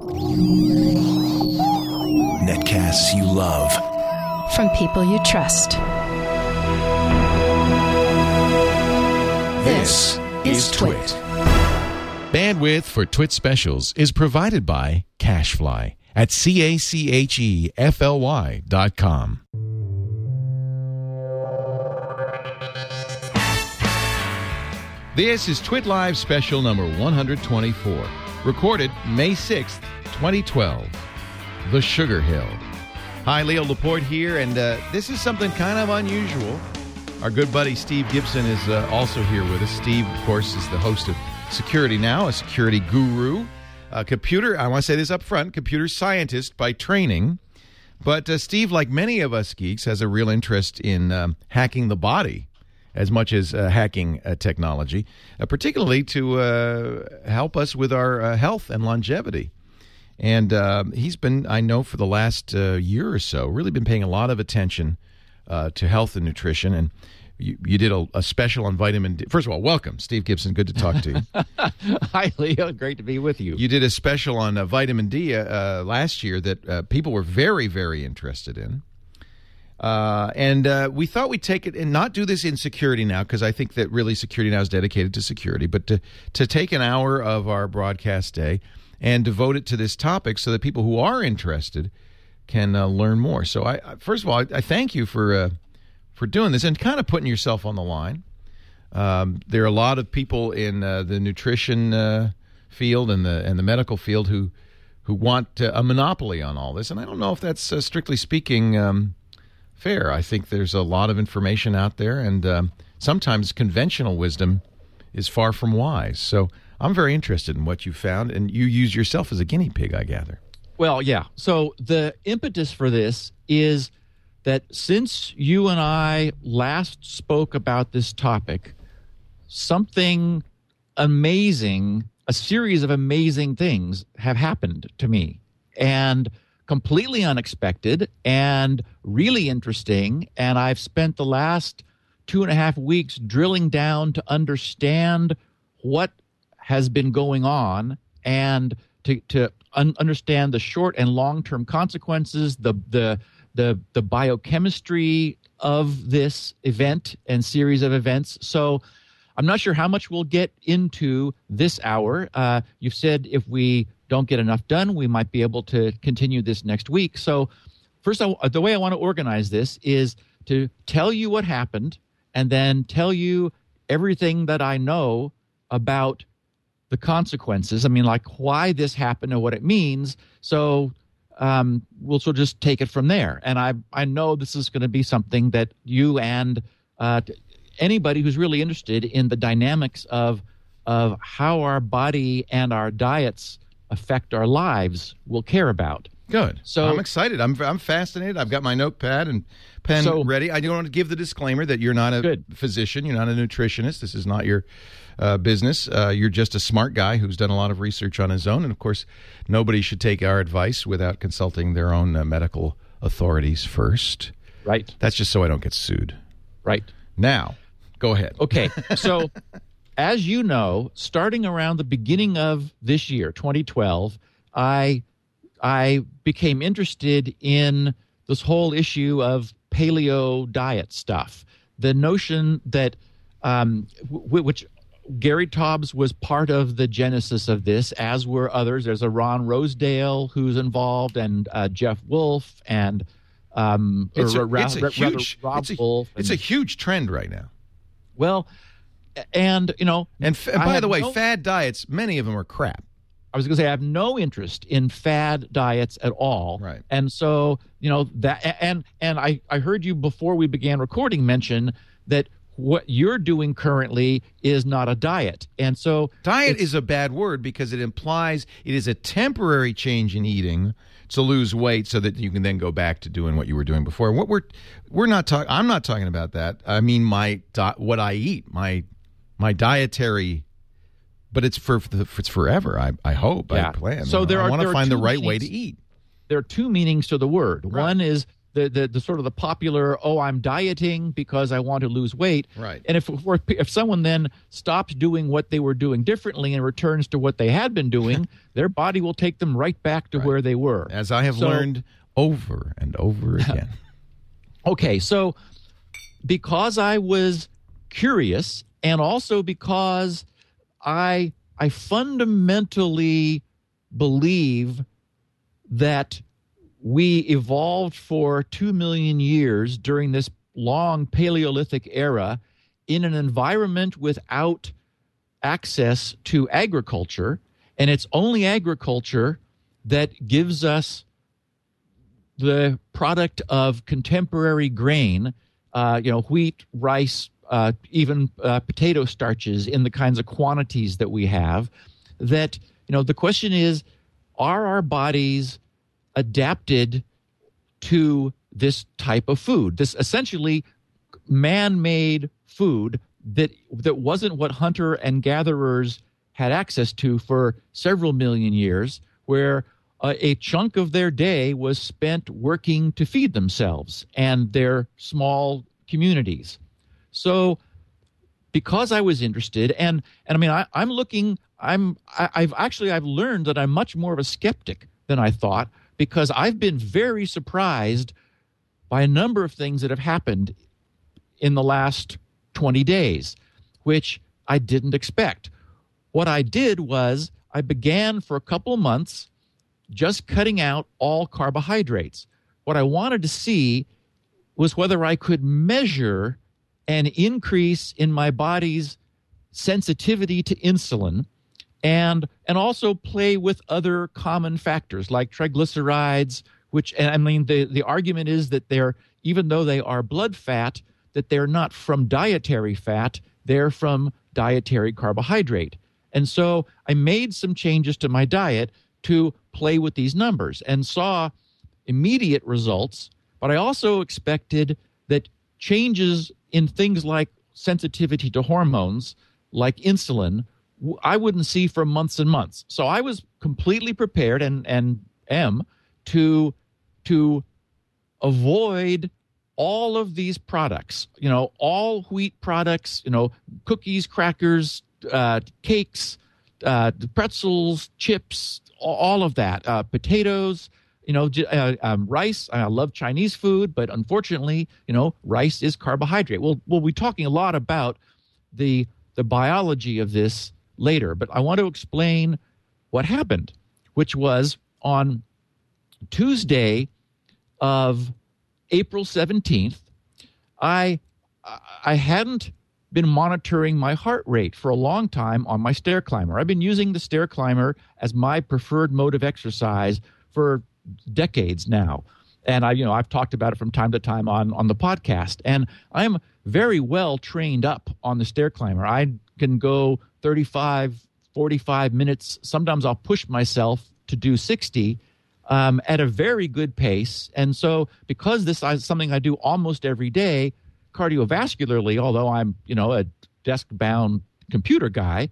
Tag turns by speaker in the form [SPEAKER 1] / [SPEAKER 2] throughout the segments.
[SPEAKER 1] Netcasts you love.
[SPEAKER 2] From people you trust.
[SPEAKER 1] This is Twit.
[SPEAKER 3] Bandwidth for Twit specials is provided by CacheFly at CACHEFLY.com. This is Twit Live special number 124, recorded May 6th, 2012. The Sugar Hill. Hi, Leo Laporte here, and this is something kind of unusual. Our good buddy Steve Gibson is also here with us. Steve, of course, is the host of Security Now, a security guru, I want to say this up front, computer scientist by training. But Steve, like many of us geeks, has a real interest in hacking the body as much as hacking technology, particularly to help us with our health and longevity. And he's been, I know, for the last year or so, really been paying a lot of attention to health and nutrition. And you did a special on vitamin D. First of all, welcome, Steve Gibson. Good to talk to you.
[SPEAKER 4] Hi, Leo. Great to be with you.
[SPEAKER 3] You did a special on vitamin D last year that people were very, very interested in. And we thought we'd take it and not do this in Security Now, because I think that really Security Now is dedicated to security, but to take an hour of our broadcast day and devote it to this topic so that people who are interested can learn more. So, first of all, I thank you for doing this and kind of putting yourself on the line. There are a lot of people in the nutrition field and the medical field who want a monopoly on all this, and I don't know if that's strictly speaking fair. I think there's a lot of information out there, and sometimes conventional wisdom is far from wise. So I'm very interested in what you found, and you use yourself as a guinea pig, I gather.
[SPEAKER 4] Well, yeah. So the impetus for this is that since you and I last spoke about this topic, something amazing, a series of amazing things have happened to me, and completely unexpected and really interesting. And I've spent the last 2.5 weeks drilling down to understand what has been going on and to understand the short and long-term consequences, the biochemistry of this event and series of events. So I'm not sure how much we'll get into this hour. You've said if we don't get enough done, we might be able to continue this next week. So first, the way I want to organize this is to tell you what happened and then tell you everything that I know about the consequences. I mean, like why this happened and what it means. So we'll sort of just take it from there. And I know this is going to be something that you and anybody who's really interested in the dynamics of how our body and our diets affect our lives will care about.
[SPEAKER 3] Good.
[SPEAKER 4] So
[SPEAKER 3] I'm excited. I'm fascinated. I've got my notepad and pen ready. I do want to give the disclaimer that you're not a physician. You're not a nutritionist. This is not your business. You're just a smart guy who's done a lot of research on his own. And, of course, nobody should take our advice without consulting their own medical authorities first.
[SPEAKER 4] Right.
[SPEAKER 3] That's just so I don't get sued.
[SPEAKER 4] Right.
[SPEAKER 3] Now, go ahead.
[SPEAKER 4] Okay. So as you know, starting around the beginning of this year, 2012, I became interested in this whole issue of paleo diet stuff. The notion that, which Gary Taubes was part of the genesis of this, as were others. There's a Ron Rosedale who's involved, and Jeff Wolf, and Rob Wolf.
[SPEAKER 3] It's a huge trend right now.
[SPEAKER 4] Well, and you know,
[SPEAKER 3] and by the way, fad diets, many of them are crap.
[SPEAKER 4] I was going to say I have no interest in fad diets at all.
[SPEAKER 3] Right.
[SPEAKER 4] And so, you know, that and I heard you before we began recording mention that what you're doing currently is not a diet. And so
[SPEAKER 3] diet is a bad word because it implies it is a temporary change in eating to lose weight so that you can then go back to doing what you were doing before. And what we're not talking, I'm not talking about that. I mean what I eat, my dietary. But it's forever. I hope. Yeah. I plan.
[SPEAKER 4] So
[SPEAKER 3] I want to find the right way to eat.
[SPEAKER 4] There are two meanings to the word. Right. One is the sort of the popular, I'm dieting because I want to lose weight.
[SPEAKER 3] Right.
[SPEAKER 4] And if someone then stops doing what they were doing differently and returns to what they had been doing, their body will take them right back to where they were.
[SPEAKER 3] As I have learned over and over again.
[SPEAKER 4] Okay, so because I was curious, and also because I fundamentally believe that we evolved for 2 million years during this long Paleolithic era in an environment without access to agriculture, and it's only agriculture that gives us the product of contemporary grain, wheat, rice, even potato starches in the kinds of quantities that we have, that, the question is, are our bodies adapted to this type of food, this essentially man-made food that wasn't what hunter and gatherers had access to for several million years, where a chunk of their day was spent working to feed themselves and their small communities. So because I was interested, and I mean, I've learned that I'm much more of a skeptic than I thought, because I've been very surprised by a number of things that have happened in the last 20 days, which I didn't expect. What I did was I began for a couple of months just cutting out all carbohydrates. What I wanted to see was whether I could measure an increase in my body's sensitivity to insulin, and also play with other common factors like triglycerides, which, and I mean, the argument is that even though they are blood fat, that they're not from dietary fat, they're from dietary carbohydrate. And so I made some changes to my diet to play with these numbers and saw immediate results, but I also expected that changes in things like sensitivity to hormones, like insulin, I wouldn't see for months and months. So I was completely prepared and am to avoid all of these products, all wheat products, cookies, crackers, cakes, pretzels, chips, all of that, potatoes, rice. I love Chinese food, but unfortunately, rice is carbohydrate. We'll be talking a lot about the biology of this later, but I want to explain what happened, which was on Tuesday of April 17th, I hadn't been monitoring my heart rate for a long time on my stair climber. I've been using the stair climber as my preferred mode of exercise for decades now. And I've talked about it from time to time on the podcast. And I'm very well trained up on the stair climber. I can go 35, 45 minutes. Sometimes I'll push myself to do 60 at a very good pace. And so because this is something I do almost every day, cardiovascularly, although I'm, a desk-bound computer guy,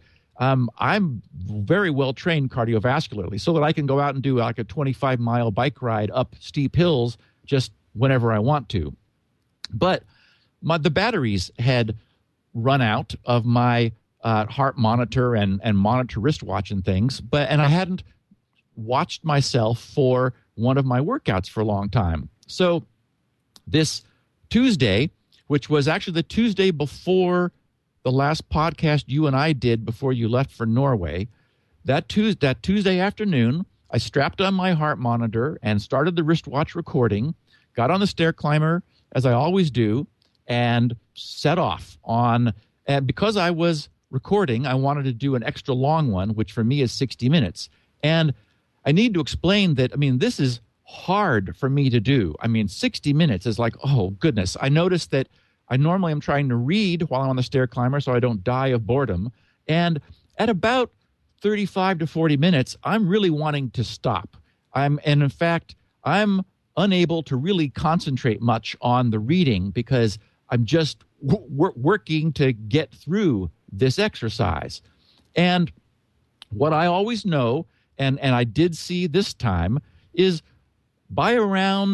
[SPEAKER 4] I'm very well trained cardiovascularly, so that I can go out and do like a 25-mile bike ride up steep hills just whenever I want to. But the batteries had run out of my heart monitor and monitor wristwatch and things, and I hadn't watched myself for one of my workouts for a long time. So this Tuesday, which was actually the Tuesday before the last podcast you and I did before you left for Norway, that Tuesday afternoon, I strapped on my heart monitor and started the wristwatch recording, got on the stair climber, as I always do, and set off on. And because I was recording, I wanted to do an extra long one, which for me is 60 minutes. And I need to explain that, this is hard for me to do. 60 minutes is like, oh, goodness. I noticed that I normally am trying to read while I'm on the stair climber so I don't die of boredom. And at about 35 to 40 minutes, I'm really wanting to stop. And in fact, I'm unable to really concentrate much on the reading because I'm just working to get through this exercise. And what I always know, and I did see this time, is by around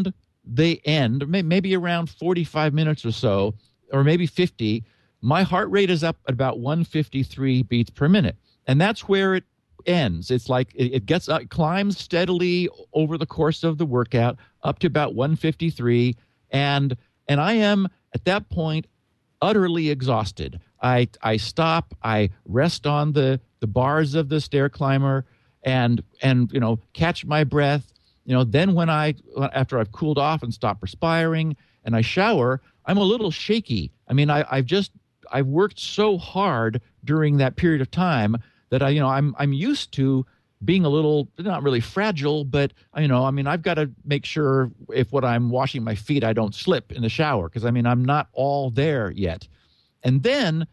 [SPEAKER 4] they end, maybe around 45 minutes or so, or maybe 50, my heart rate is up at about 153 beats per minute. And that's where it ends. It's like it gets up, climbs steadily over the course of the workout up to about 153. And I am at that point utterly exhausted. I stop, I rest on the bars of the stair climber and catch my breath. Then after I've cooled off and stopped perspiring and I shower, I'm a little shaky. I mean, I've worked so hard during that period of time that I'm used to being a little, not really fragile, but I've got to make sure if when I'm washing my feet, I don't slip in the shower because I'm not all there yet. And then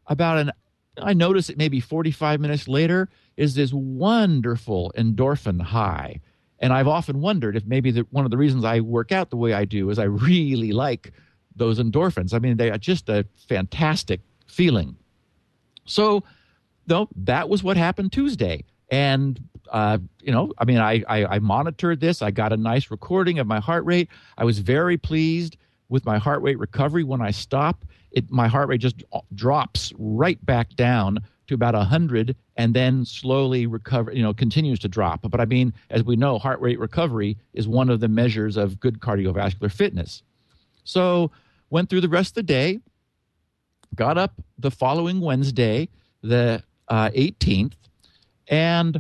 [SPEAKER 4] I notice it maybe 45 minutes later is this wonderful endorphin high. And I've often wondered if maybe one of the reasons I work out the way I do is I really like those endorphins. I mean, they are just a fantastic feeling. So, that was what happened Tuesday. And, I monitored this. I got a nice recording of my heart rate. I was very pleased with my heart rate recovery. When I stop, my heart rate just drops right back down to about 100 and then slowly continues to drop. But as we know, heart rate recovery is one of the measures of good cardiovascular fitness. So went through the rest of the day, got up the following Wednesday, the 18th, and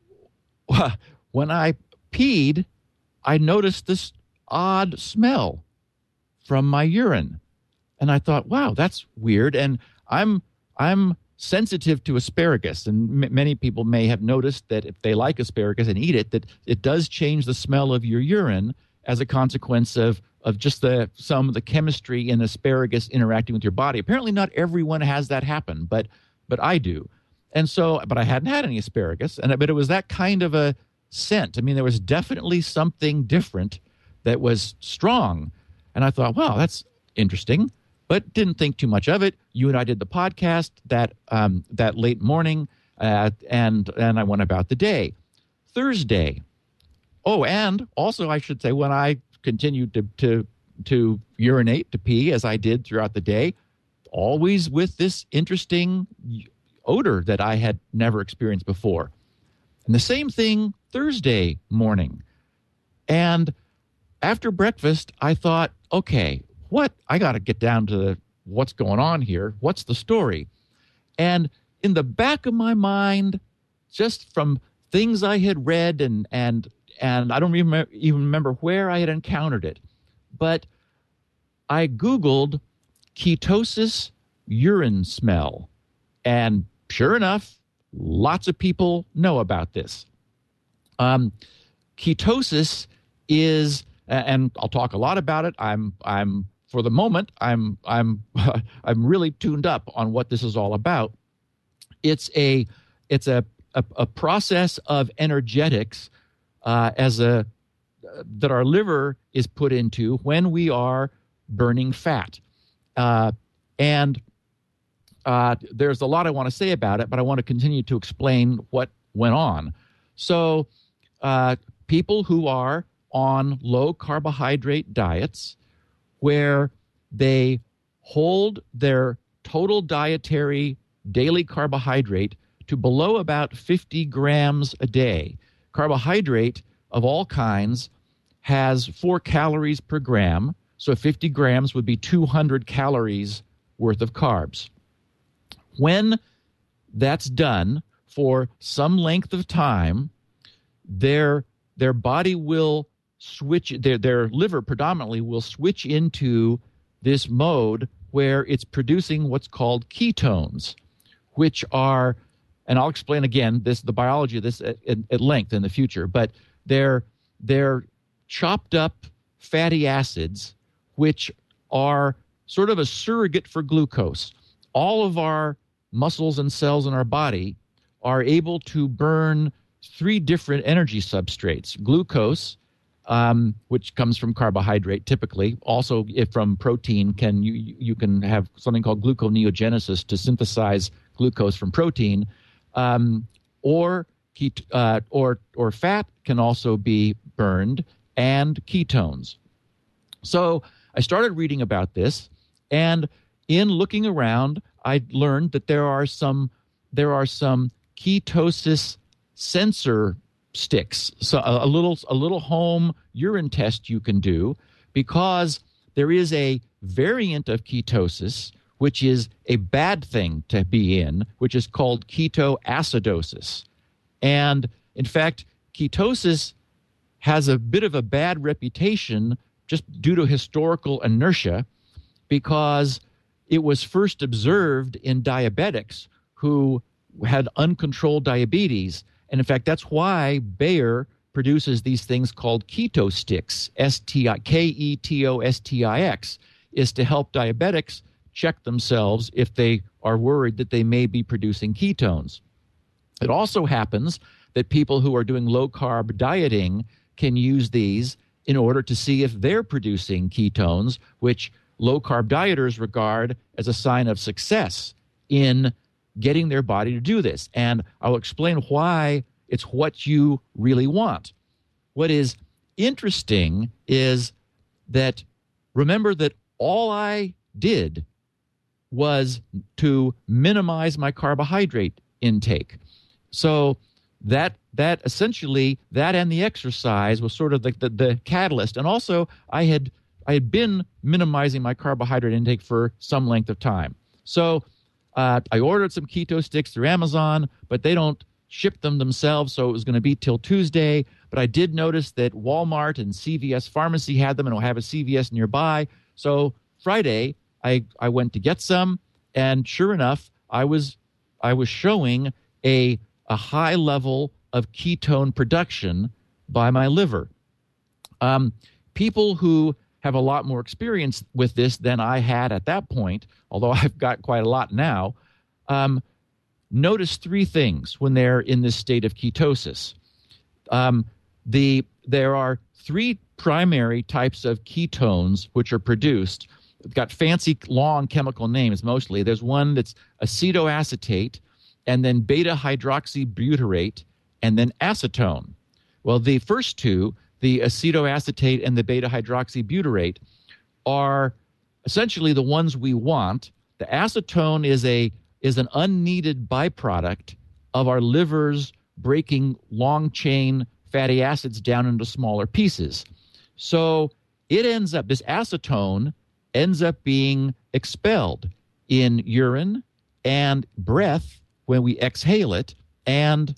[SPEAKER 4] when I peed, I noticed this odd smell from my urine. And I thought, wow, that's weird. And I'm sensitive to asparagus, and many people may have noticed that if they like asparagus and eat it, that it does change the smell of your urine as a consequence of just some of the chemistry in asparagus interacting with your body. Apparently not everyone has that happen, but I do. And so, but I hadn't had any asparagus, but it was that kind of a scent. I mean, there was definitely something different that was strong. And I thought, wow, that's interesting, but didn't think too much of it. You and I did the podcast that late morning, and I went about the day. Thursday. Oh, and also I should say, when I continued to urinate, to pee, as I did throughout the day, always with this interesting odor that I had never experienced before. And the same thing Thursday morning. And after breakfast, I thought, okay, I got to get down to what's going on here. What's the story? And in the back of my mind, just from things I had read and I don't even remember where I had encountered it, but I Googled ketosis urine smell. And sure enough, lots of people know about this. Ketosis is, and I'll talk a lot about it. I'm for the moment, I'm really tuned up on what this is all about. It's a process of energetics that our liver is put into when we are burning fat. And there's a lot I want to say about it, but I want to continue to explain what went on. So people who are on low carbohydrate diets, where they hold their total dietary daily carbohydrate to below about 50 grams a day. Carbohydrate of all kinds has 4 calories per gram, so 50 grams would be 200 calories worth of carbs. When that's done for some length of time, their body will switch, their liver predominantly will switch into this mode where it's producing what's called ketones, which are, and I'll explain again the biology of this at length in the future, but they're chopped up fatty acids, which are sort of a surrogate for glucose. All of our muscles and cells in our body are able to burn 3 different energy substrates: glucose, which comes from carbohydrate typically. Also, if from protein, you can have something called gluconeogenesis to synthesize glucose from protein, or fat can also be burned, and ketones. So I started reading about this, and in looking around, I learned that there are some ketosis sensor sticks, so a little home urine test you can do, because there is a variant of ketosis which is a bad thing to be in, which is called ketoacidosis. And in fact, ketosis has a bit of a bad reputation just due to historical inertia, because it was first observed in diabetics who had uncontrolled diabetes. And in fact, that's why Bayer produces these things called keto sticks, KETOSTIX, is to help diabetics check themselves if they are worried that they may be producing ketones. It also happens that people who are doing low-carb dieting can use these in order to see if they're producing ketones, which low-carb dieters regard as a sign of success in getting their body to do this. And I'll explain why it's what you really want. What is interesting is that, remember that all I did was to minimize my carbohydrate intake. So that essentially, that and the exercise was sort of the catalyst. And also I had been minimizing my carbohydrate intake for some length of time. So I ordered some keto sticks through Amazon, but they don't ship them themselves, so it was going to be till Tuesday. But I did notice that Walmart and CVS Pharmacy had them, and I'll have a CVS nearby. So Friday, I went to get some, and sure enough, I was showing a high level of ketone production by my liver. People who have a lot more experience with this than I had at that point, although I've got quite a lot now, notice three things when they're in this state of ketosis. There are three primary types of ketones which are produced. They've got fancy, long chemical names mostly. There's one that's acetoacetate, and then beta-hydroxybutyrate, and then acetone. Well, the first two, the acetoacetate and the beta-hydroxybutyrate, are essentially the ones we want. The acetone is an unneeded byproduct of our livers breaking long-chain fatty acids down into smaller pieces. So this acetone ends up being expelled in urine and breath when we exhale it, and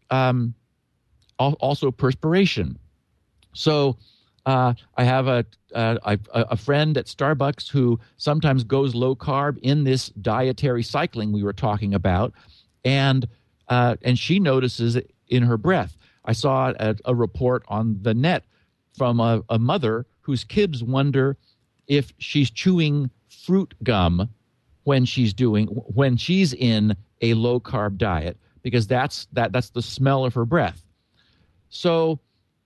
[SPEAKER 4] also perspiration. So I have a friend at Starbucks who sometimes goes low carb in this dietary cycling we were talking about, and she notices it in her breath. I saw a report on the net from a mother whose kids wonder if she's chewing fruit gum when she's in a low carb diet, because that's the smell of her breath. So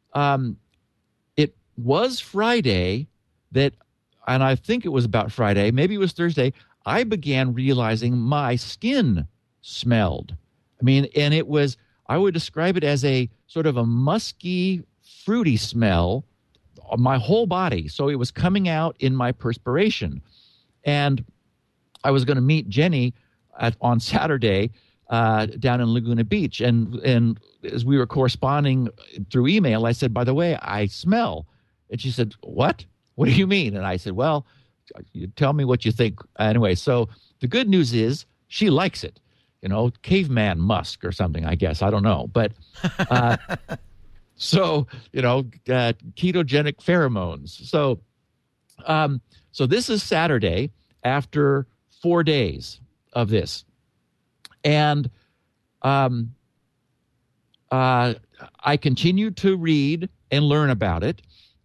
[SPEAKER 4] it was Friday and I think it was about Friday, maybe it was Thursday, I began realizing my skin smelled. I mean, and I would describe it as a sort of a musky, fruity smell of my whole body. So it was coming out in my perspiration. And I was going to meet Jenny on Saturday down in Laguna Beach. And as we were corresponding through email, I said, by the way, I smell. And she said, what? What do you mean? And I said, well, you tell me what you think. Anyway, so the good news is she likes it. Caveman musk or something, I guess. I don't know. But so, ketogenic pheromones. So this is Saturday after 4 days of this. And I continued to read and learn about it.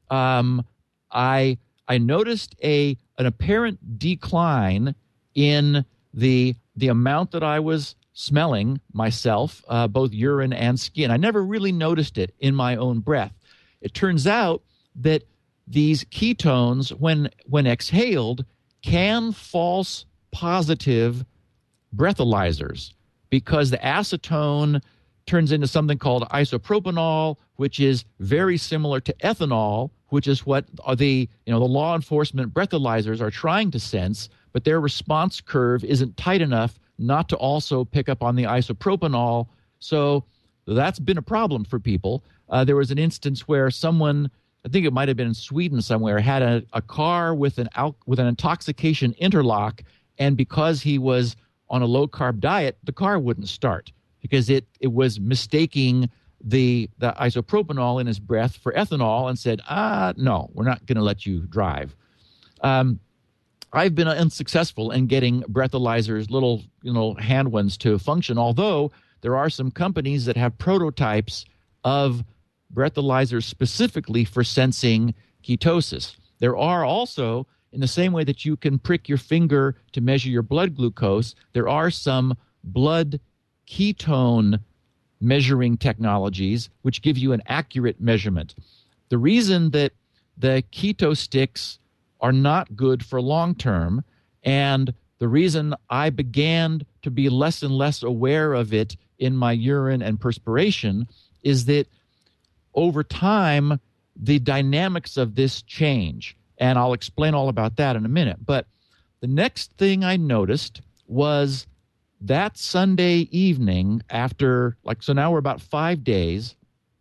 [SPEAKER 4] I noticed an apparent decline in the amount that I was smelling myself, both urine and skin. I never really noticed it in my own breath. It turns out that these ketones, when exhaled, can false positive breathalyzers, because the acetone turns into something called isopropanol, which is very similar to ethanol, which is what the law enforcement breathalyzers are trying to sense, but their response curve isn't tight enough not to also pick up on the isopropanol. So that's been a problem for people. There was an instance where someone, I think it might have been in Sweden somewhere, had a car with an intoxication interlock, and because he was on a low-carb diet, the car wouldn't start because it was mistaking the isopropanol in his breath for ethanol and said, no, we're not going to let you drive. I've been unsuccessful in getting breathalyzers, little hand ones, to function, although there are some companies that have prototypes of breathalyzers specifically for sensing ketosis. There are also, in the same way that you can prick your finger to measure your blood glucose, there are some blood ketone measuring technologies which give you an accurate measurement. The reason that the keto sticks are not good for long term, and the reason I began to be less and less aware of it in my urine and perspiration is that over time, the dynamics of this change. And I'll explain all about that in a minute. But the next thing I noticed was that Sunday evening after, so now we're about 5 days,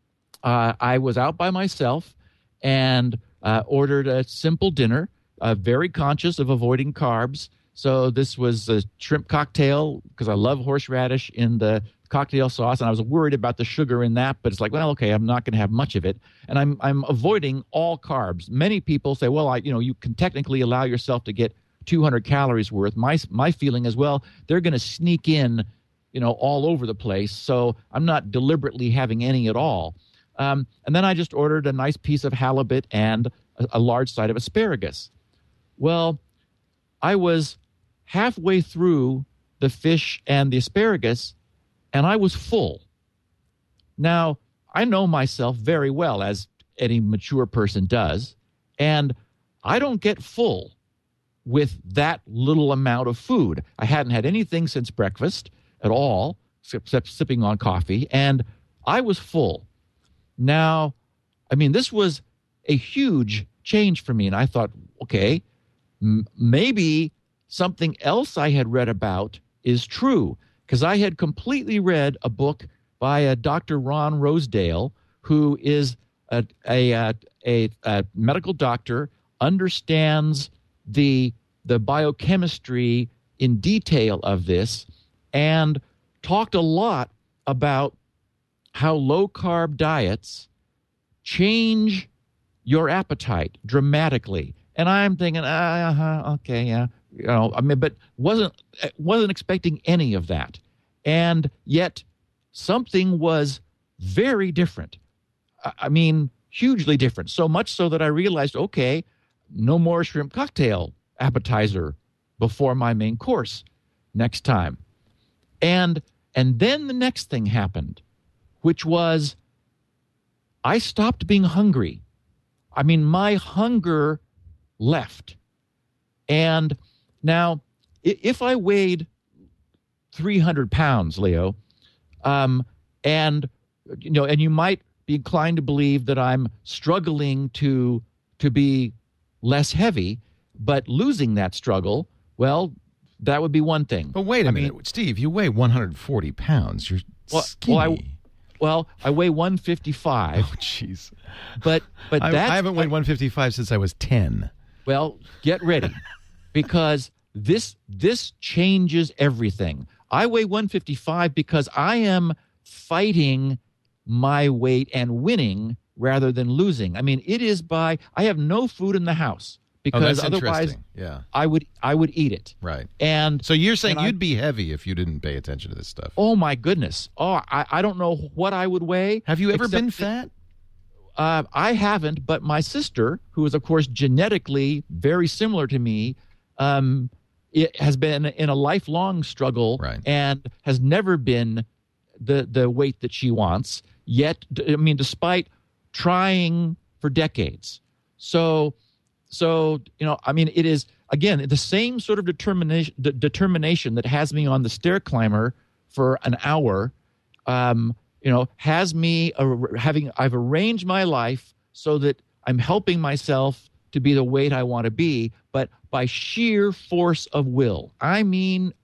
[SPEAKER 4] I was out by myself and ordered a simple dinner, very conscious of avoiding carbs. So this was a shrimp cocktail because I love horseradish in the cocktail sauce, and I was worried about the sugar in that, but it's like, well, okay, I'm not going to have much of it, and I'm avoiding all carbs. Many people say, well, you can technically allow yourself to get 200 calories worth. My feeling is, well, they're going to sneak in, all over the place, so I'm not deliberately having any at all. And then I just ordered a nice piece of halibut and a large side of asparagus. Well, I was halfway through the fish and the asparagus, and I was full. Now, I know myself very well, as any mature person does, and I don't get full with that little amount of food. I hadn't had anything since breakfast at all, except sipping on coffee, and I was full. Now, this was a huge change for me, and I thought, okay, maybe something else I had read about is true, because I had completely read a book by a Dr. Ron Rosedale, who is a medical doctor, understands the biochemistry in detail of this, and talked a lot about how low-carb diets change your appetite dramatically. And I'm thinking, okay, yeah. But wasn't expecting any of that. And yet something was very different. Hugely different. So much so that I realized, okay, no more shrimp cocktail appetizer before my main course next time. And then the next thing happened, which was I stopped being hungry. My hunger left. And now, if I weighed 300 pounds, Leo, and you might be inclined to believe that I'm struggling to be less heavy, but losing that struggle, well, that would be one thing.
[SPEAKER 3] But wait a minute, Steve, you weigh 140 pounds. You're skinny.
[SPEAKER 4] I weigh 155.
[SPEAKER 3] Oh, jeez.
[SPEAKER 4] But
[SPEAKER 3] I haven't weighed 155 since I was 10.
[SPEAKER 4] Well, get ready, because this changes everything. I weigh 155 because I am fighting my weight and winning rather than losing. It is I have no food in the house because otherwise I would eat it.
[SPEAKER 3] Right.
[SPEAKER 4] And
[SPEAKER 3] so you're saying you'd be heavy if you didn't pay attention to this stuff.
[SPEAKER 4] Oh my goodness. Oh, I don't know what I would weigh.
[SPEAKER 3] Have you ever been fat?
[SPEAKER 4] I haven't, but my sister, who is, of course, genetically very similar to me, it has been in a lifelong struggle,
[SPEAKER 3] right,
[SPEAKER 4] and has never been the weight that she wants, yet, despite trying for decades. So it is, again, the same sort of determination that has me on the stair climber for an hour has me I've arranged my life so that I'm helping myself to be the weight I want to be, but by sheer force of will. I mean,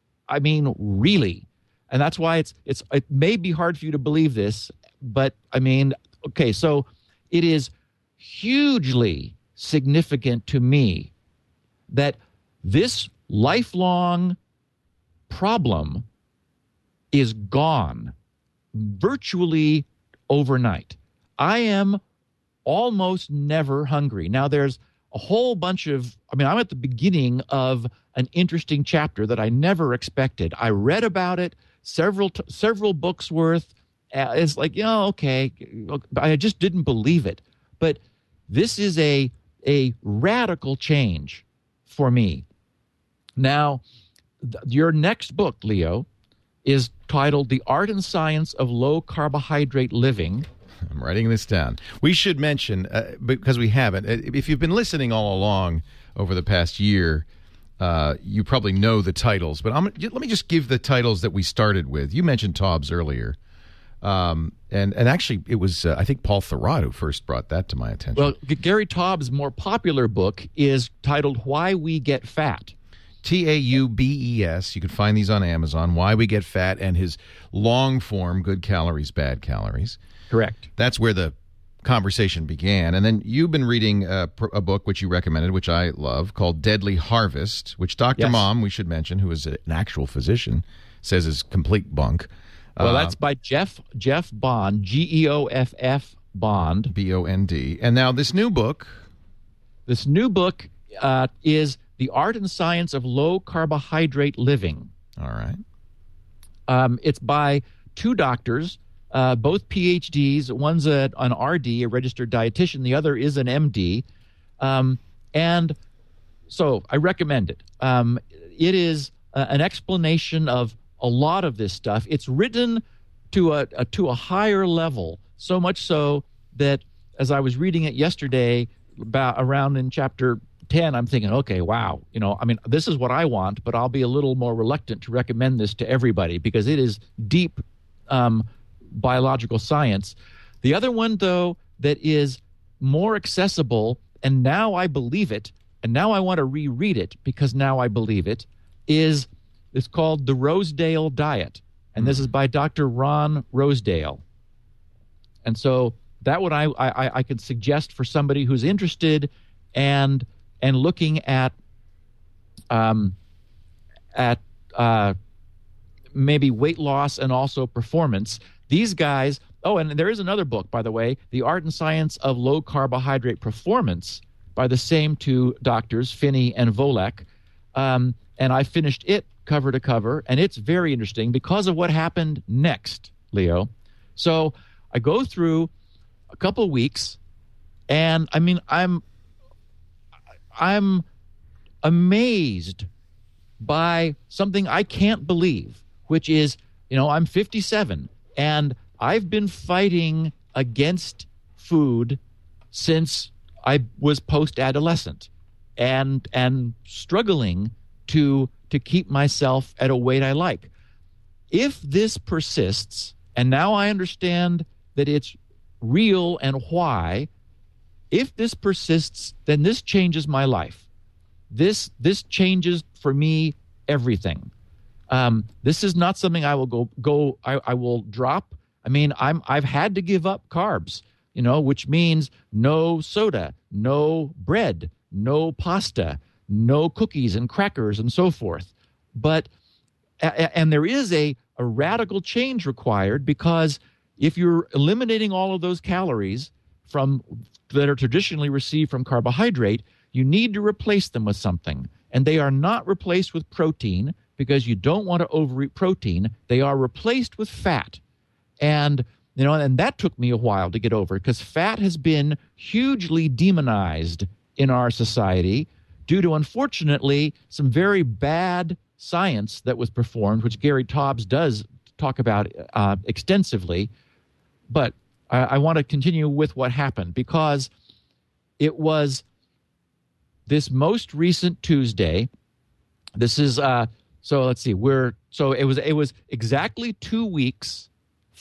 [SPEAKER 4] really. And that's why it may be hard for you to believe this, but I mean, okay, so it is hugely significant to me that this lifelong problem is gone virtually overnight. I am almost never hungry. Now, there's a whole bunch of, I'm at the beginning of an interesting chapter that I never expected. I read about it, several books worth. It's like, okay. I just didn't believe it. But this is a radical change for me. Now, your next book, Leo, is titled The Art and Science of Low Carbohydrate Living.
[SPEAKER 3] I'm writing this down. We should mention, because we haven't, if you've been listening all along over the past year, you probably know the titles. But let me just give the titles that we started with. You mentioned Taubes earlier. And actually, it was, I think, Paul Thurrott who first brought that to my attention.
[SPEAKER 4] Well, Gary Taubes' more popular book is titled Why We Get Fat.
[SPEAKER 3] Taubes. You can find these on Amazon. Why We Get Fat, and his long form, Good Calories, Bad Calories.
[SPEAKER 4] Correct.
[SPEAKER 3] That's where the conversation began. And then you've been reading a book which you recommended, which I love, called Deadly Harvest, which Dr. Mom, we should mention, who is an actual physician, says is complete bunk.
[SPEAKER 4] Well, that's by Jeff Bond, Geoff Bond.
[SPEAKER 3] Bond. And now this new book.
[SPEAKER 4] This new book is The Art and Science of Low Carbohydrate Living.
[SPEAKER 3] All right.
[SPEAKER 4] It's by two doctors, both PhDs. One's an RD, a registered dietitian. The other is an MD. And so I recommend it. It is an explanation of a lot of this stuff. It's written to a higher level, so much so that as I was reading it yesterday, around in chapter 10, I'm thinking, okay, wow, this is what I want, but I'll be a little more reluctant to recommend this to everybody because it is deep biological science. The other one, though, that is more accessible, and now I believe it, and now I want to reread it because now I believe it, it's called The Rosedale Diet, and this is by Dr. Ron Rosedale. And so that one I could suggest for somebody who's interested and looking at maybe weight loss and also performance. These guys. Oh, and there is another book, by the way, The Art and Science of Low Carbohydrate Performance, by the same two doctors, Finney and Volek. And I finished it cover to cover, and it's very interesting because of what happened next, Leo. So I go through a couple weeks, and I'm amazed by something I can't believe, which is, I'm 57, and I've been fighting against food since I was post-adolescent, and struggling to keep myself at a weight I like. If this persists, and now I understand that it's real and why, if this persists, then this changes my life. This changes for me everything. This is not something I will I will drop. I've had to give up carbs, which means no soda, no bread, no pasta, no cookies and crackers and so forth. But and there is a radical change required, because if you're eliminating all of those calories that are traditionally received from carbohydrate, you need to replace them with something. And they are not replaced with protein, because you don't want to overeat protein. They are replaced with fat. And and that took me a while to get over, because fat has been hugely demonized in our society due to, unfortunately, some very bad science that was performed, which Gary Taubes does talk about extensively. But I want to continue with what happened, because it was this most recent Tuesday. This is so let's see. It was exactly 2 weeks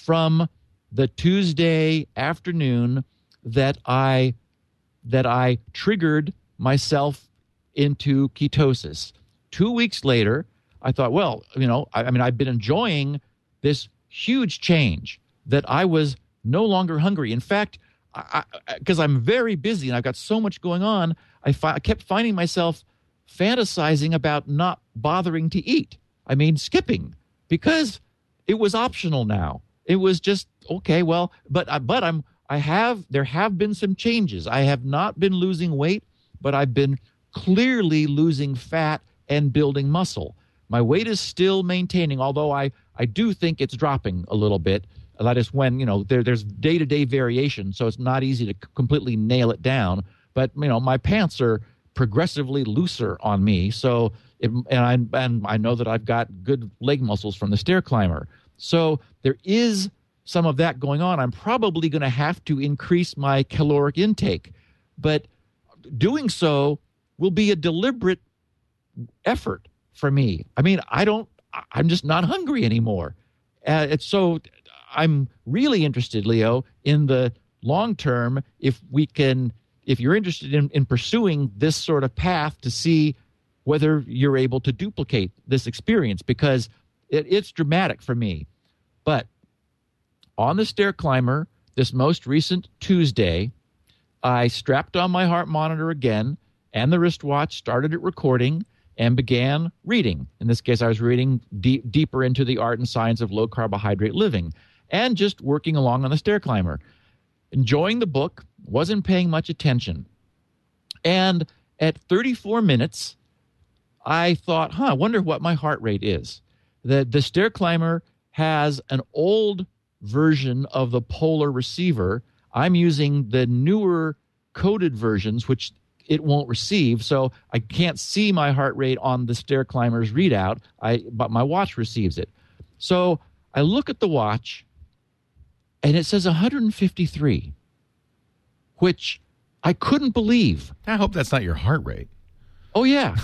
[SPEAKER 4] from the Tuesday afternoon that I triggered myself into ketosis. 2 weeks later, I thought, well, I've been enjoying this huge change that I was no longer hungry. In fact, because I'm very busy and I've got so much going on, I kept finding myself fantasizing about not bothering to eat. I mean, skipping, because it was optional now. It was just, okay, well, there have been some changes. I have not been losing weight, but I've been clearly losing fat and building muscle. My weight is still maintaining, although I do think it's dropping a little bit. That is when, there's day-to-day variation, so it's not easy to completely nail it down. But, my pants are progressively looser on me, so I know that I've got good leg muscles from the stair climber. So there is some of that going on. I'm probably going to have to increase my caloric intake, but doing so will be a deliberate effort for me. I mean, I'm just not hungry anymore. So I'm really interested, Leo, in the long term, if you're interested in pursuing this sort of path, to see whether you're able to duplicate this experience, because it's dramatic for me. But on the stair climber, this most recent Tuesday, I strapped on my heart monitor again and the wristwatch, started it recording, and began reading. In this case, I was reading deeper into the art and science of low carbohydrate living, and just working along on the stair climber. Enjoying the book, wasn't paying much attention. And at 34 minutes, I thought, I wonder what my heart rate is. The stair climber has an old version of the Polar receiver. I'm using the newer coded versions, which it won't receive, so I can't see my heart rate on the stair climber's readout, but my watch receives it. So I look at the watch, and it says 153, which I couldn't believe.
[SPEAKER 3] I hope that's not your heart rate.
[SPEAKER 4] Oh, yeah.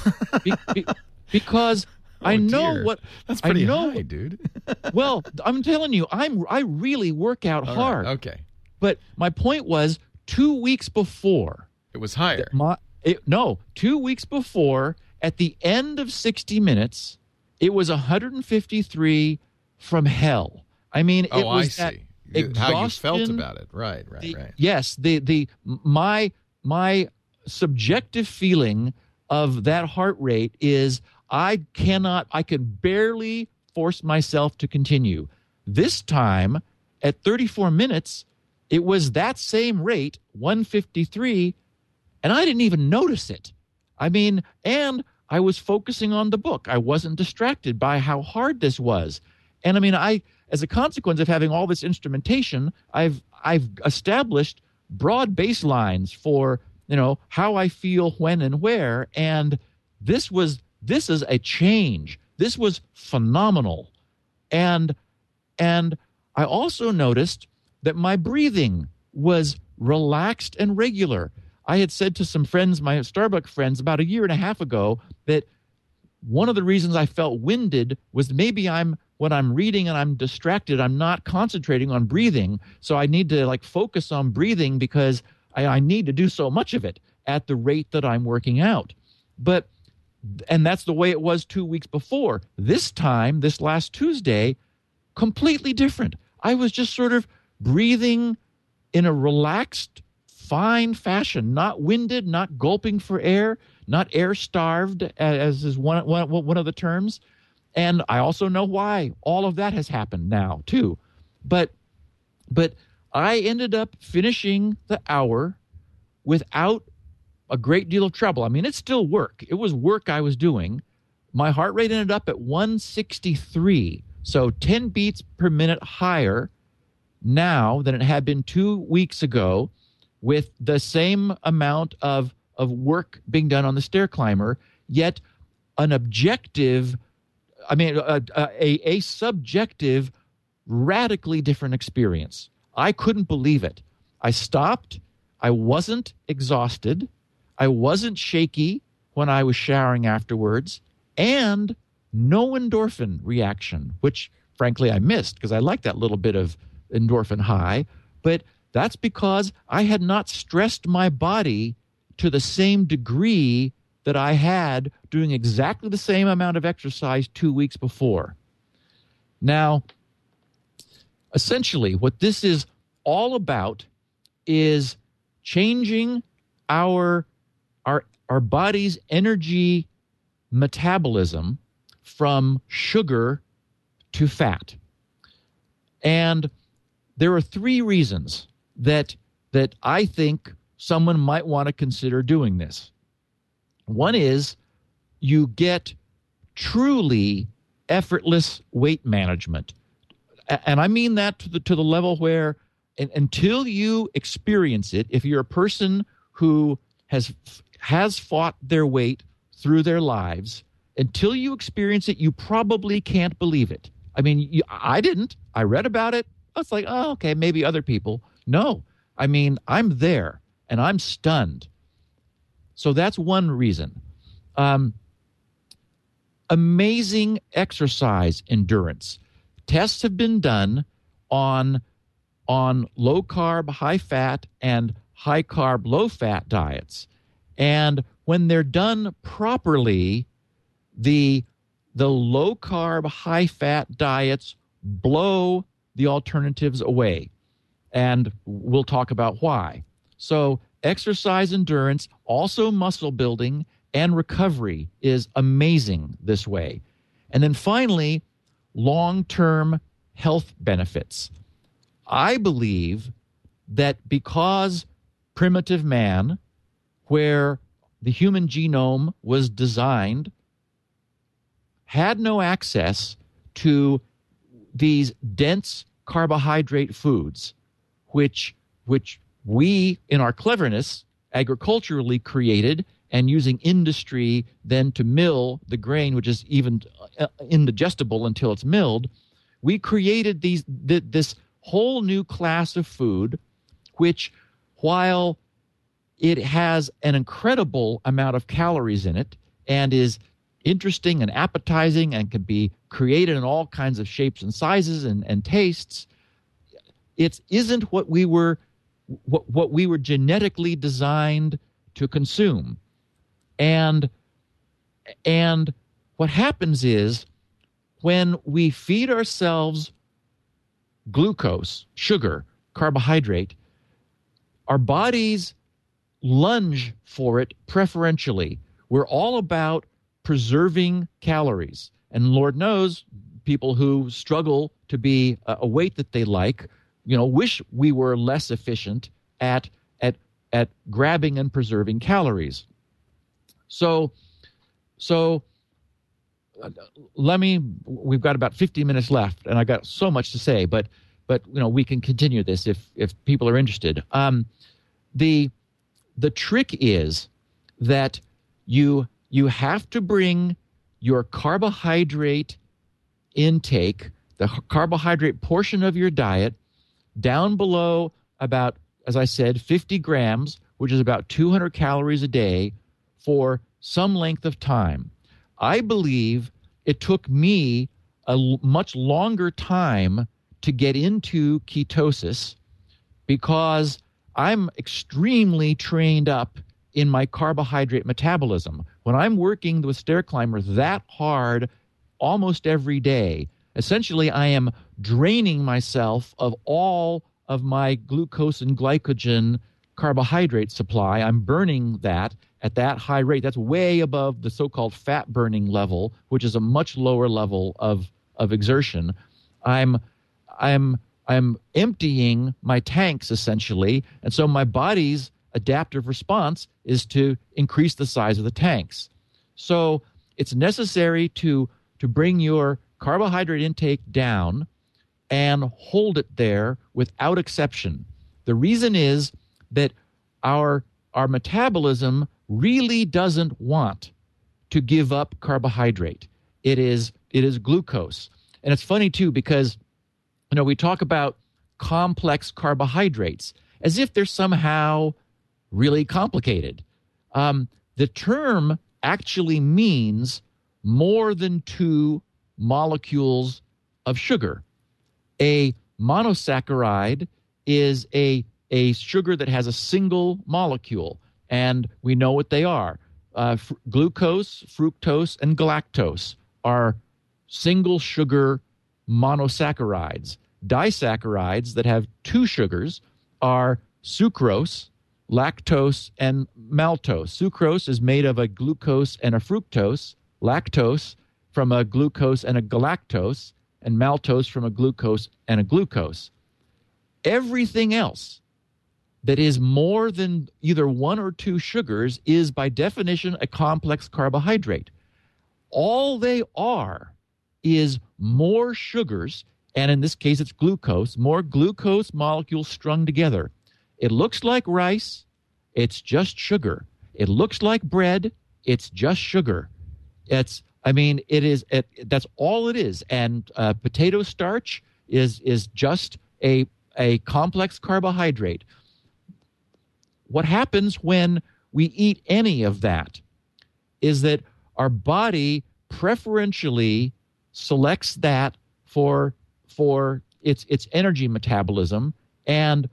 [SPEAKER 4] Because I know
[SPEAKER 3] dear.
[SPEAKER 4] what...
[SPEAKER 3] That's pretty
[SPEAKER 4] I know,
[SPEAKER 3] high, dude.
[SPEAKER 4] Well, I'm telling you, I really work out hard.
[SPEAKER 3] Right, okay.
[SPEAKER 4] But my point was, 2 weeks before...
[SPEAKER 3] It was higher.
[SPEAKER 4] 2 weeks before, at the end of 60 Minutes, it was 153 from hell. I mean, it was
[SPEAKER 3] I see.
[SPEAKER 4] Exhaustion,
[SPEAKER 3] how you felt about it. Right.
[SPEAKER 4] Yes, my subjective feeling of that heart rate is I can barely force myself to continue. This time, at 34 minutes, it was that same rate, 153, and I didn't even notice it. I mean, and I was focusing on the book. I wasn't distracted by how hard this was. And I mean, as a consequence of having all this instrumentation, I've established broad baselines for, how I feel when and where. And this is a change. This was phenomenal. And I also noticed that my breathing was relaxed and regular. I had said to some friends, my Starbucks friends, about a year and a half ago, that one of the reasons I felt winded was maybe when I'm reading and I'm distracted, I'm not concentrating on breathing. So I need to focus on breathing because I need to do so much of it at the rate that I'm working out. And that's the way it was 2 weeks before. This time, this last Tuesday, completely different. I was just sort of breathing in a relaxed, fine fashion, not winded, not gulping for air, not air-starved, as is one of the terms. And I also know why all of that has happened now, too. But I ended up finishing the hour without a great deal of trouble. I mean, it's still work. It was work I was doing. My heart rate ended up at 163, so 10 beats per minute higher now than it had been 2 weeks ago, with the same amount of work being done on the stair climber, yet an objective, a subjective, radically different experience. I couldn't believe it. I stopped. I wasn't exhausted. I wasn't shaky when I was showering afterwards, and no endorphin reaction, which frankly I missed because I like that little bit of endorphin high, but that's because I had not stressed my body to the same degree that I had doing exactly the same amount of exercise 2 weeks before. Now, essentially, what this is all about is changing our body's energy metabolism from sugar to fat. And there are 3 reasons that I think someone might want to consider doing this. One is you get truly effortless weight management. And I mean that to the level where until you experience it, if you're a person who has fought their weight through their lives, until you experience it, you probably can't believe it. I mean, I didn't. I read about it. I was like, oh, okay, maybe other people. No, I mean, I'm there and I'm stunned. So that's one reason. Amazing exercise endurance. Tests have been done on low carb, high fat, and high carb, low fat diets. And when they're done properly, the low carb, high fat diets blow the alternatives away. And we'll talk about why. So exercise endurance, also muscle building and recovery is amazing this way. And then finally, long-term health benefits. I believe that because primitive man, where the human genome was designed, had no access to these dense carbohydrate foods, which we, in our cleverness, agriculturally created, and using industry then to mill the grain, which is even indigestible until it's milled, we created this whole new class of food, which, while it has an incredible amount of calories in it and is interesting and appetizing and can be created in all kinds of shapes and sizes and tastes, it isn't what we were genetically designed to consume. And what happens is when we feed ourselves glucose, sugar, carbohydrate, our bodies lunge for it preferentially. We're all about preserving calories. And Lord knows, people who struggle to be a weight that they like, wish we were less efficient at grabbing and preserving calories. So we've got about 50 minutes left, and I got so much to say, but we can continue this if people are interested. The trick is that you have to bring your carbohydrate intake, the carbohydrate portion of your diet, down below about, as I said, 50 grams, which is about 200 calories a day, for some length of time. I believe it took me a much longer time to get into ketosis because I'm extremely trained up in my carbohydrate metabolism. When I'm working with Stair Climber that hard almost every day, essentially I am draining myself of all of my glucose and glycogen carbohydrate supply. I'm burning that at that high rate. That's way above the so-called fat burning level, which is a much lower level of exertion. I'm emptying my tanks essentially, and so my body's adaptive response is to increase the size of the tanks. So it's necessary to bring your carbohydrate intake down and hold it there without exception. The reason is that our metabolism really doesn't want to give up carbohydrate. It is glucose. And it's funny too, because we talk about complex carbohydrates as if they're somehow really complicated. The term actually means more than 2 molecules of sugar. A monosaccharide is a sugar that has a single molecule, and we know what they are. Glucose, fructose, and galactose are single sugar monosaccharides. Disaccharides that have two sugars are sucrose, lactose, and maltose. Sucrose is made of a glucose and a fructose, lactose from a glucose and a galactose, and maltose from a glucose and a glucose. Everything else that is more than either one or two sugars is by definition a complex carbohydrate. All they are is more sugars, and in this case it's glucose, more glucose molecules strung together. It looks like rice, it's just sugar. It looks like bread, it's just sugar. That's all it is. And potato starch is just a complex carbohydrate. What happens when we eat any of that is that our body preferentially selects that for its energy metabolism and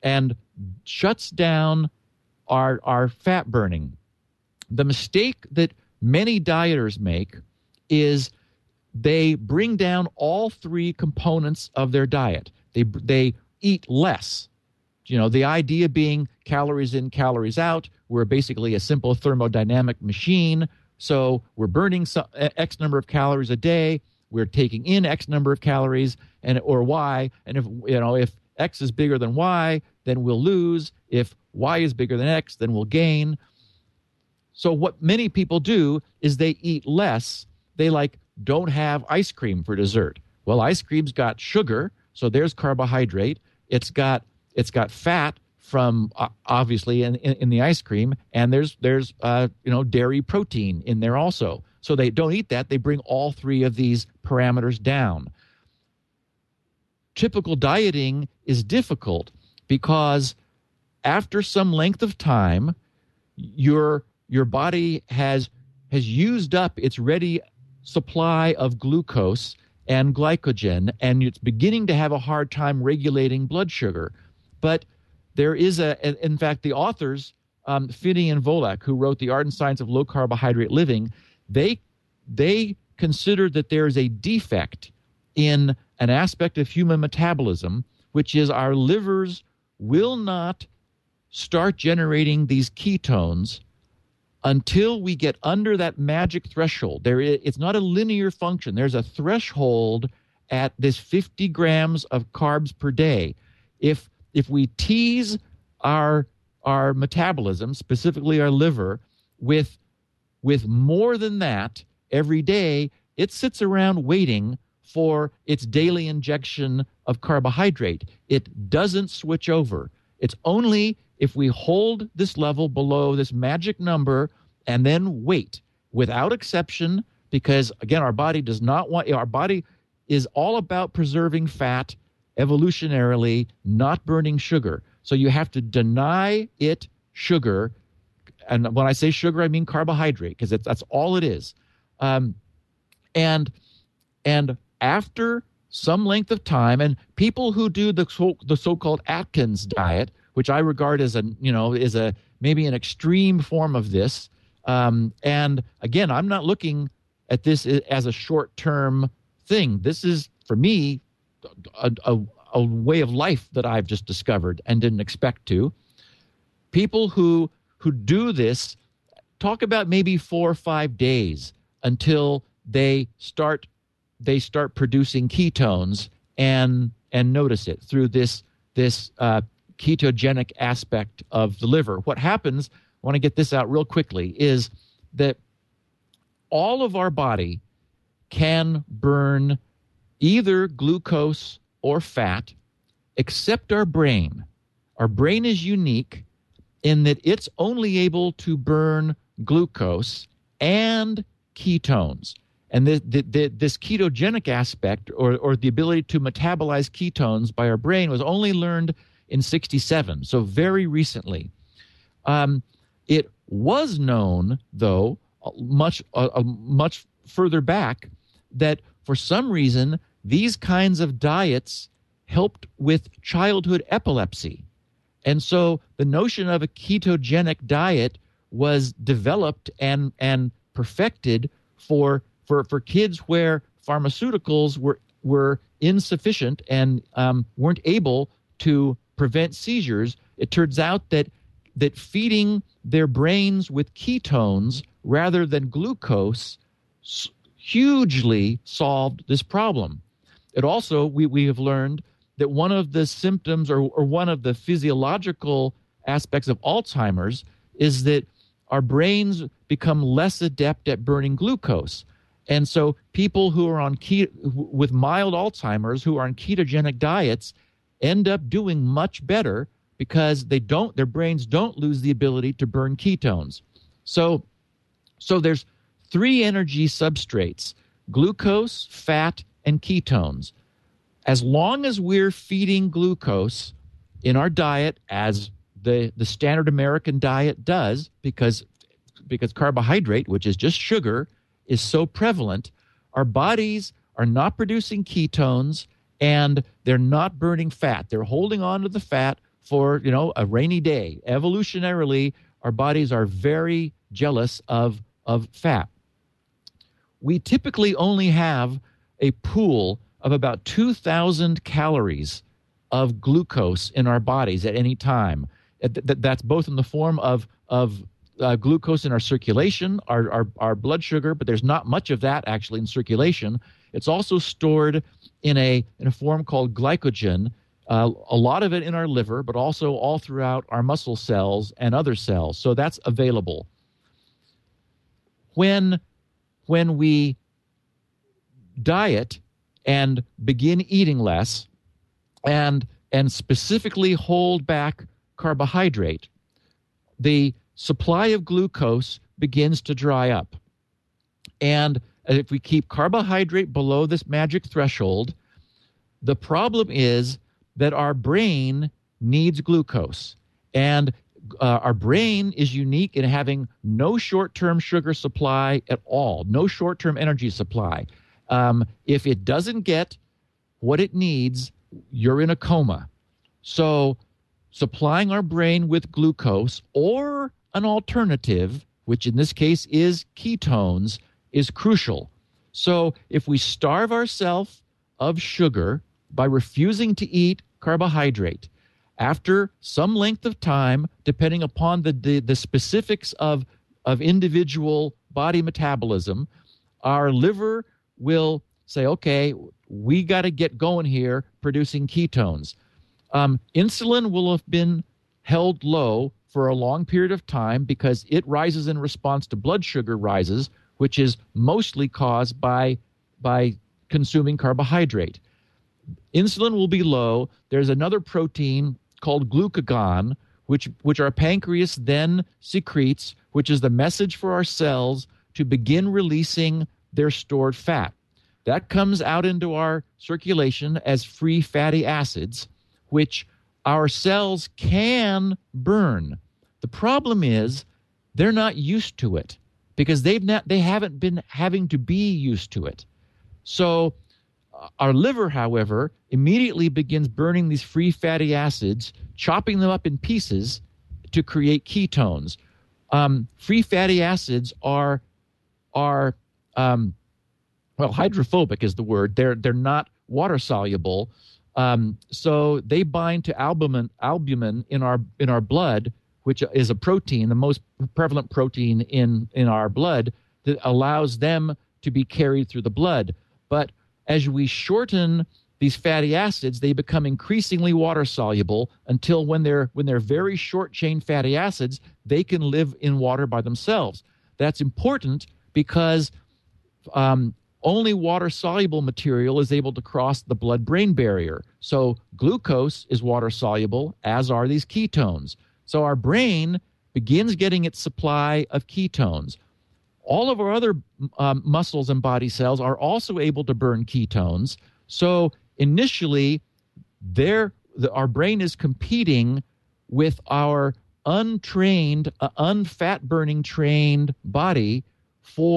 [SPEAKER 4] shuts down our fat burning. The mistake that many dieters make is they bring down all three components of their diet. They eat less. The idea being calories in, calories out. We're basically a simple thermodynamic machine. So we're burning X number of calories a day. We're taking in X number of calories or Y. And if X is bigger than Y, then we'll lose. If Y is bigger than X, then we'll gain. So what many people do is they eat less. They don't have ice cream for dessert. Well, ice cream's got sugar, so there's carbohydrate. It's got fat from obviously in the ice cream, and there's dairy protein in there also. So they don't eat that. They bring all three of these parameters down. Typical dieting is difficult because after some length of time, your body has used up its ready supply of glucose and glycogen, and it's beginning to have a hard time regulating blood sugar. But there is in fact, the authors, Finney and Volek, who wrote The Art and Science of Low Carbohydrate Living, they considered that there is a defect in an aspect of human metabolism, which is our livers will not start generating these ketones until we get under that magic threshold. It's not a linear function. There's a threshold at this 50 grams of carbs per day. If we tease our metabolism, specifically our liver, with more than that every day, it sits around waiting for its daily injection of carbohydrate. It doesn't switch over. It's only if we hold this level below this magic number and then wait, without exception, because again, our body is all about preserving fat evolutionarily, not burning sugar. So you have to deny it sugar. And when I say sugar, I mean carbohydrate, because that's all it is. And after some length of time, and people who do the so-called Atkins diet, which I regard as maybe an extreme form of this. And again, I'm not looking at this as a short-term thing. This is, for me, a way of life that I've just discovered and didn't expect to. People who do this talk about maybe 4 or 5 days until they start producing ketones and notice it through this ketogenic aspect of the liver. What happens, I want to get this out real quickly, is that all of our body can burn either glucose or fat, except our brain. Our brain is unique in that it's only able to burn glucose and ketones. And this ketogenic aspect, or the ability to metabolize ketones by our brain, was only learned in 1967, so very recently. It was known, though, much further back, that for some reason these kinds of diets helped with childhood epilepsy. And so the notion of a ketogenic diet was developed and perfected for kids where pharmaceuticals were insufficient and weren't able to prevent seizures. It turns out that feeding their brains with ketones rather than glucose hugely solved this problem. It also, we have learned that one of the symptoms or one of the physiological aspects of Alzheimer's is that our brains become less adept at burning glucose. And so people who are on with mild Alzheimer's who are on ketogenic diets end up doing much better because their brains don't lose the ability to burn ketones. So there's 3 energy substrates: glucose, fat, and ketones. As long as we're feeding glucose in our diet, as the standard American diet does, because carbohydrate, which is just sugar, is so prevalent, our bodies are not producing ketones and they're not burning fat. They're holding on to the fat for, a rainy day. Evolutionarily, our bodies are very jealous of fat. We typically only have a pool of about 2,000 calories of glucose in our bodies at any time. That's both in the form of glucose in our circulation, our blood sugar, but there's not much of that actually in circulation. It's also stored in a form called glycogen, a lot of it in our liver, but also all throughout our muscle cells and other cells. So that's available. When we diet and begin eating less and specifically hold back carbohydrate, the supply of glucose begins to dry up. And if we keep carbohydrate below this magic threshold, the problem is that our brain needs glucose. And our brain is unique in having no short-term sugar supply at all, no short-term energy supply. If it doesn't get what it needs, you're in a coma. So supplying our brain with glucose or an alternative, which in this case is ketones, is crucial. So if we starve ourselves of sugar by refusing to eat carbohydrate, after some length of time, depending upon the specifics of individual body metabolism, our liver will say, okay, we got to get going here producing ketones. Insulin will have been held low for a long period of time because it rises in response to blood sugar rises, which is mostly caused by consuming carbohydrate. Insulin will be low. There's another protein called glucagon, which our pancreas then secretes, which is the message for our cells to begin releasing their stored fat. That comes out into our circulation as free fatty acids, which our cells can burn. The problem is they're not used to it because they haven't been having to be used to it. So our liver, however, immediately begins burning these free fatty acids, chopping them up in pieces to create ketones. Free fatty acids are hydrophobic is the word. They're not water soluble, so they bind to albumin in our blood, which is a protein, the most prevalent protein in our blood that allows them to be carried through the blood. But as we shorten these fatty acids, they become increasingly water soluble until when they're very short chain fatty acids, they can live in water by themselves. That's important because only water-soluble material is able to cross the blood-brain barrier. So glucose is water-soluble, as are these ketones. So our brain begins getting its supply of ketones. All of our other muscles and body cells are also able to burn ketones. So initially, our brain is competing with our untrained, unfat-burning trained body for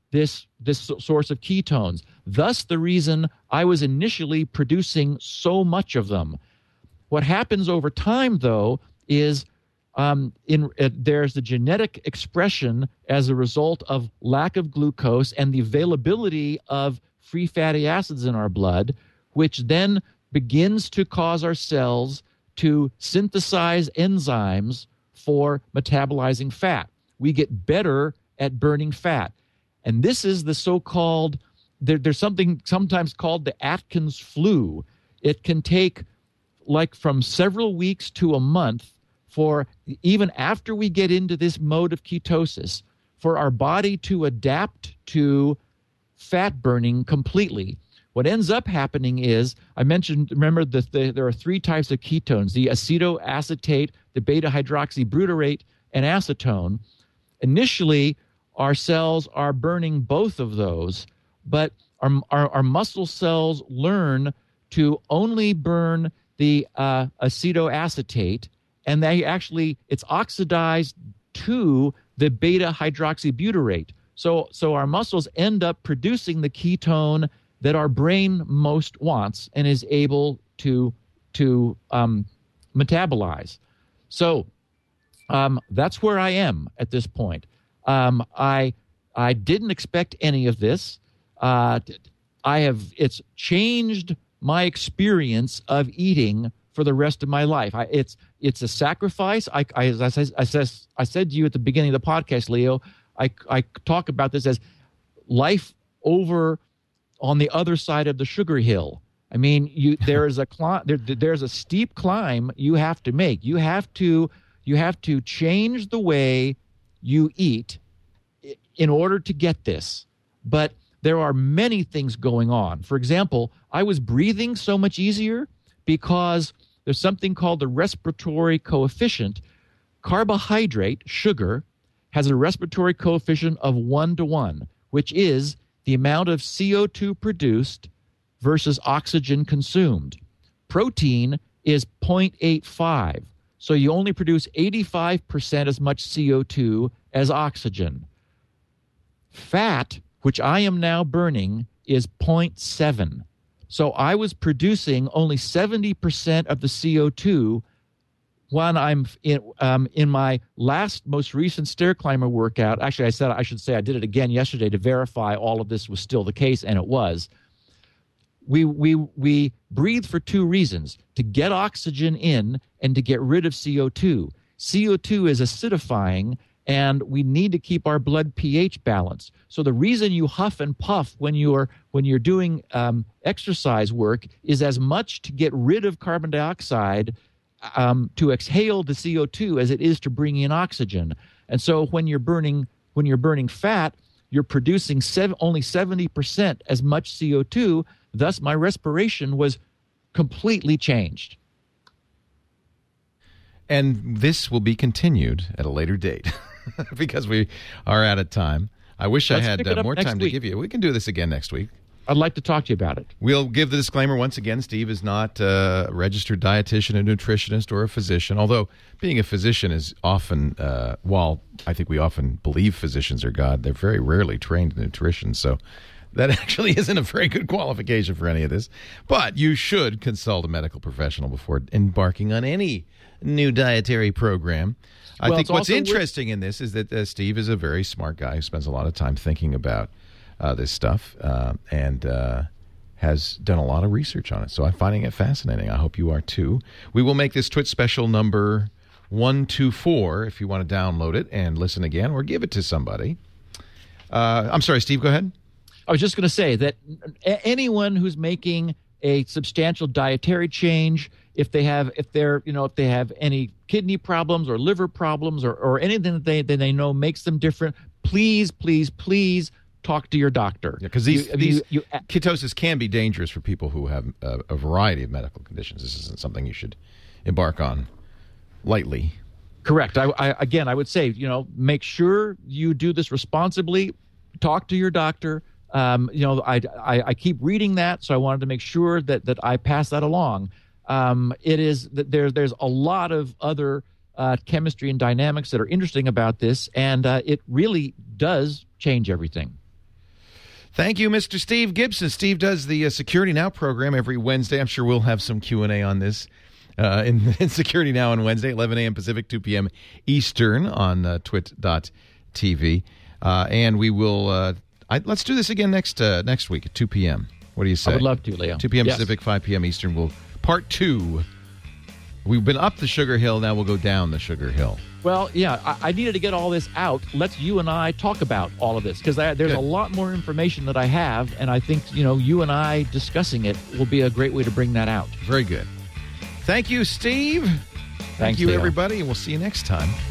[SPEAKER 4] this source of ketones. Thus, the reason I was initially producing so much of them. What happens over time, though, is there's the genetic expression as a result of lack of glucose and the availability of free fatty acids in our blood, which then begins to cause our cells to synthesize enzymes for metabolizing fat. We get better at burning fat. And this is the so-called, there's something sometimes called the Atkins flu. It can take like from several weeks to a month for, even after we get into this mode of ketosis, for our body to adapt to fat burning completely. What ends up happening is, I mentioned, remember that there are three types of ketones, the acetoacetate, the beta-hydroxybutyrate, and acetone. Initially, our cells are burning both of those, but our muscle cells learn to only burn the acetoacetate, and it's oxidized to the beta-hydroxybutyrate. So our muscles end up producing the ketone that our brain most wants and is able to metabolize. So that's where I am at this point. I didn't expect any of this. It's changed my experience of eating for the rest of my life. It's a sacrifice. As I said to you at the beginning of the podcast, Leo, I talk about this as life over on the other side of the sugar hill. I mean, there's a steep climb you have to make. You have to change the way you eat in order to get this. But there are many things going on. For example, I was breathing so much easier because there's something called the respiratory coefficient. Carbohydrate, sugar, has a respiratory coefficient of 1:1, which is the amount of CO2 produced versus oxygen consumed. Protein is 0.85, so you only produce 85% as much CO2 as oxygen. Fat, which I am now burning, is 0.7. So I was producing only 70% of the CO2 when I'm in my most recent stair climber workout. Actually, I should say I did it again yesterday to verify all of this was still the case, and it was. We breathe for two reasons: to get oxygen in and to get rid of CO2. CO2 is acidifying, and we need to keep our blood pH balanced. So the reason you huff and puff when you're doing exercise work is as much to get rid of carbon dioxide, to exhale the CO2, as it is to bring in oxygen. And so when you're burning fat, you're producing only 70% as much CO2. Thus, my respiration was completely changed.
[SPEAKER 3] And this will be continued at a later date because we are out of time. I wish I had more time to give you. We can do this again next week.
[SPEAKER 4] I'd like to talk to you about it.
[SPEAKER 3] We'll give the disclaimer once again. Steve is not a registered dietitian, a nutritionist, or a physician, although being a physician is often, while I think we often believe physicians are God, they're very rarely trained in nutrition, so that actually isn't a very good qualification for any of this. But you should consult a medical professional before embarking on any new dietary program. I think what's interesting in this is that Steve is a very smart guy who spends a lot of time thinking about this stuff and has done a lot of research on it. So I'm finding it fascinating. I hope you are too. We will make this Twit special number 124 if you want to download it and listen again or give it to somebody. I'm sorry, Steve, go ahead.
[SPEAKER 4] I was just going to say that anyone who's making a substantial dietary change, if they have any kidney problems or liver problems or anything that they know makes them different, please talk to your doctor.
[SPEAKER 3] Yeah, because these ketosis can be dangerous for people who have a variety of medical conditions. This isn't something you should embark on lightly.
[SPEAKER 4] Correct. I would say, make sure you do this responsibly. Talk to your doctor. I keep reading that, so I wanted to make sure that I pass that along. It is that there's a lot of other chemistry and dynamics that are interesting about this, and it really does change everything.
[SPEAKER 3] Thank you, Mr. Steve Gibson. Steve does the Security Now program every Wednesday. I'm sure we'll have some Q&A on this in Security Now on Wednesday, 11 a.m. Pacific, 2 p.m. Eastern on twit.tv. And we will let's do this again next week at 2 p.m. What do you say?
[SPEAKER 4] I would love to, Leo.
[SPEAKER 3] 2 p.m.
[SPEAKER 4] Yes.
[SPEAKER 3] Pacific, 5 p.m. Eastern. We'll part 2. We've been up the Sugar Hill. Now we'll go down the Sugar Hill.
[SPEAKER 4] Well, yeah, I needed to get all this out. Let's you and I talk about all of this, because there's
[SPEAKER 3] Good.
[SPEAKER 4] a lot more information that I have, and I think, you and I discussing it will be a great way to bring that out.
[SPEAKER 3] Very good. Thank you, Steve. Thank
[SPEAKER 4] Thanks,
[SPEAKER 3] you,
[SPEAKER 4] Leo.
[SPEAKER 3] everybody, and we'll see you next time.